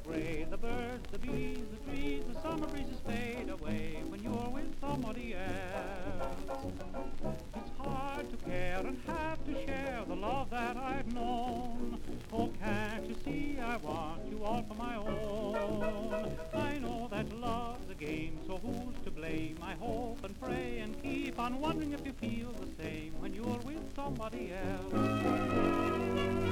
gray, the birds, the bees, the trees, the summer breezes fade away when you're with somebody else. It's hard to care and have to share the love that I've known. Oh, can't you see I want you all for my own? I know that love's a game, so who's to blame? I hope and pray and keep on wondering if you feel the same when you're with somebody else.